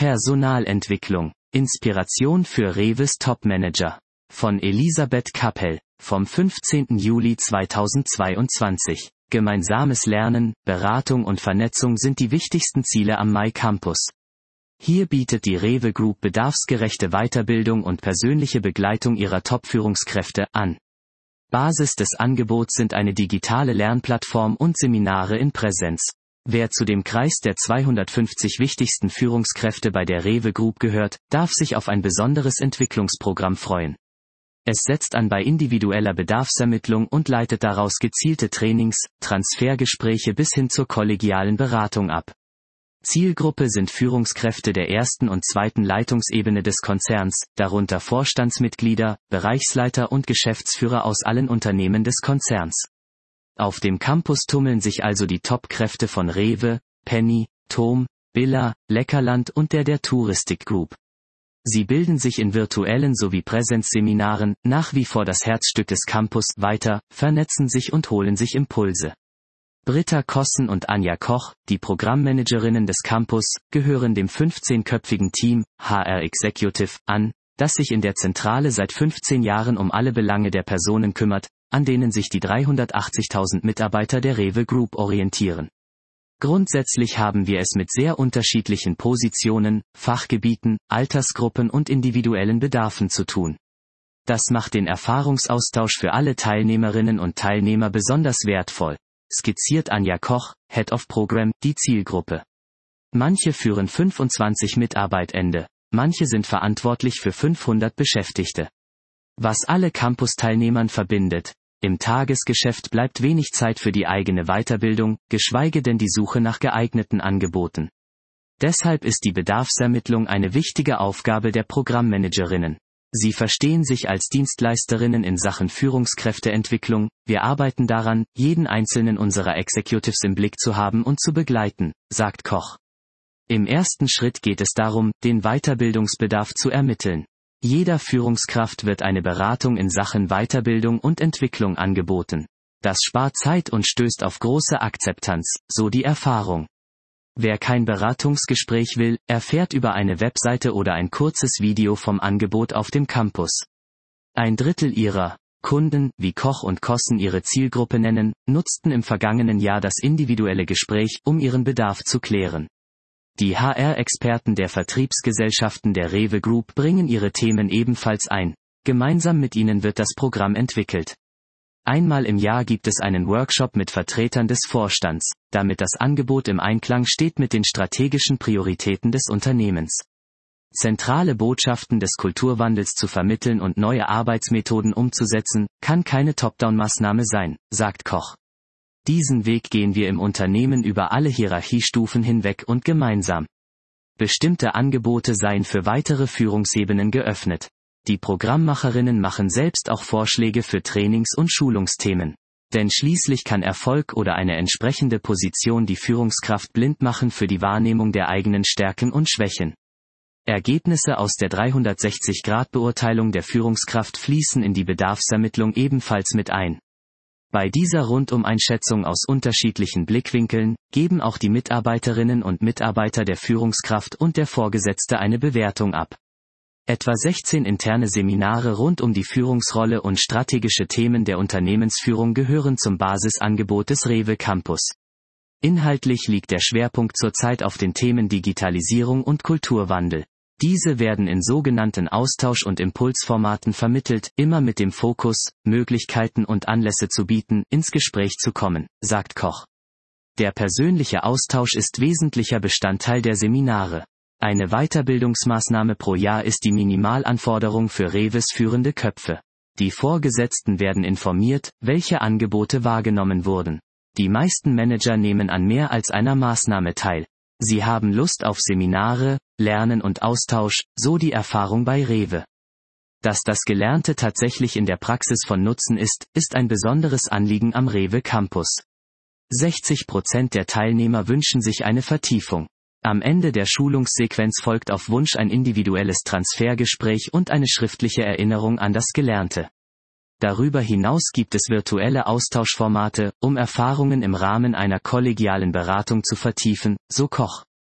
Personalentwicklung. Inspiration für Rewe's Topmanager. Von Elisabeth Kappel, vom 15. Juli 2022. Gemeinsames Lernen, Beratung und Vernetzung sind die wichtigsten Ziele am Mai Campus. Hier bietet die Rewe Group bedarfsgerechte Weiterbildung und persönliche Begleitung ihrer Top-Führungskräfte an. Basis des Angebots sind eine digitale Lernplattform und Seminare in Präsenz. Wer zu dem Kreis der 250 wichtigsten Führungskräfte bei der Rewe Group gehört, darf sich auf ein besonderes Entwicklungsprogramm freuen. Es setzt an bei individueller Bedarfsermittlung und leitet daraus gezielte Trainings, Transfergespräche bis hin zur kollegialen Beratung ab. Zielgruppe sind Führungskräfte der ersten und zweiten Leitungsebene des Konzerns, darunter Vorstandsmitglieder, Bereichsleiter und Geschäftsführer aus allen Unternehmen des Konzerns. Auf dem Campus tummeln sich also die Top-Kräfte von Rewe, Penny, Tom, Billa, Leckerland und der Touristik Group. Sie bilden sich in virtuellen sowie Präsenzseminaren, nach wie vor das Herzstück des Campus, weiter, vernetzen sich und holen sich Impulse. Britta Kossen und Anja Koch, die Programmmanagerinnen des Campus, gehören dem 15-köpfigen Team, HR Executive, an, das sich in der Zentrale seit 15 Jahren um alle Belange der Personen kümmert, an denen sich die 380.000 Mitarbeiter der Rewe Group orientieren. Grundsätzlich haben wir es mit sehr unterschiedlichen Positionen, Fachgebieten, Altersgruppen und individuellen Bedarfen zu tun. Das macht den Erfahrungsaustausch für alle Teilnehmerinnen und Teilnehmer besonders wertvoll. Skizziert Anja Koch, Head of Program, die Zielgruppe. Manche führen 25 Mitarbeitende, manche sind verantwortlich für 500 Beschäftigte. Was alle Campus-Teilnehmern verbindet: Im Tagesgeschäft bleibt wenig Zeit für die eigene Weiterbildung, geschweige denn die Suche nach geeigneten Angeboten. Deshalb ist die Bedarfsermittlung eine wichtige Aufgabe der Programmmanagerinnen. Sie verstehen sich als Dienstleisterinnen in Sachen Führungskräfteentwicklung. Wir arbeiten daran, jeden einzelnen unserer Executives im Blick zu haben und zu begleiten, sagt Koch. Im ersten Schritt geht es darum, den Weiterbildungsbedarf zu ermitteln. Jeder Führungskraft wird eine Beratung in Sachen Weiterbildung und Entwicklung angeboten. Das spart Zeit und stößt auf große Akzeptanz, so die Erfahrung. Wer kein Beratungsgespräch will, erfährt über eine Webseite oder ein kurzes Video vom Angebot auf dem Campus. Ein Drittel ihrer Kunden, wie Koch und Kossen ihre Zielgruppe nennen, nutzten im vergangenen Jahr das individuelle Gespräch, um ihren Bedarf zu klären. Die HR-Experten der Vertriebsgesellschaften der Rewe Group bringen ihre Themen ebenfalls ein. Gemeinsam mit ihnen wird das Programm entwickelt. Einmal im Jahr gibt es einen Workshop mit Vertretern des Vorstands, damit das Angebot im Einklang steht mit den strategischen Prioritäten des Unternehmens. Zentrale Botschaften des Kulturwandels zu vermitteln und neue Arbeitsmethoden umzusetzen, kann keine Top-Down-Maßnahme sein, sagt Koch. Diesen Weg gehen wir im Unternehmen über alle Hierarchiestufen hinweg und gemeinsam. Bestimmte Angebote seien für weitere Führungsebenen geöffnet. Die Programmmacherinnen machen selbst auch Vorschläge für Trainings- und Schulungsthemen. Denn schließlich kann Erfolg oder eine entsprechende Position die Führungskraft blind machen für die Wahrnehmung der eigenen Stärken und Schwächen. Ergebnisse aus der 360-Grad-Beurteilung der Führungskraft fließen in die Bedarfsermittlung ebenfalls mit ein. Bei dieser Rundum-Einschätzung aus unterschiedlichen Blickwinkeln geben auch die Mitarbeiterinnen und Mitarbeiter der Führungskraft und der Vorgesetzte eine Bewertung ab. Etwa 16 interne Seminare rund um die Führungsrolle und strategische Themen der Unternehmensführung gehören zum Basisangebot des Rewe Campus. Inhaltlich liegt der Schwerpunkt zurzeit auf den Themen Digitalisierung und Kulturwandel. Diese werden in sogenannten Austausch- und Impulsformaten vermittelt, immer mit dem Fokus, Möglichkeiten und Anlässe zu bieten, ins Gespräch zu kommen, sagt Koch. Der persönliche Austausch ist wesentlicher Bestandteil der Seminare. Eine Weiterbildungsmaßnahme pro Jahr ist die Minimalanforderung für Rewes führende Köpfe. Die Vorgesetzten werden informiert, welche Angebote wahrgenommen wurden. Die meisten Manager nehmen an mehr als einer Maßnahme teil. Sie haben Lust auf Seminare, Lernen und Austausch, so die Erfahrung bei Rewe. Dass das Gelernte tatsächlich in der Praxis von Nutzen ist, ist ein besonderes Anliegen am Rewe Campus. 60% der Teilnehmer wünschen sich eine Vertiefung. Am Ende der Schulungssequenz folgt auf Wunsch ein individuelles Transfergespräch und eine schriftliche Erinnerung an das Gelernte. Darüber hinaus gibt es virtuelle Austauschformate, um Erfahrungen im Rahmen einer kollegialen Beratung zu vertiefen, so Koch.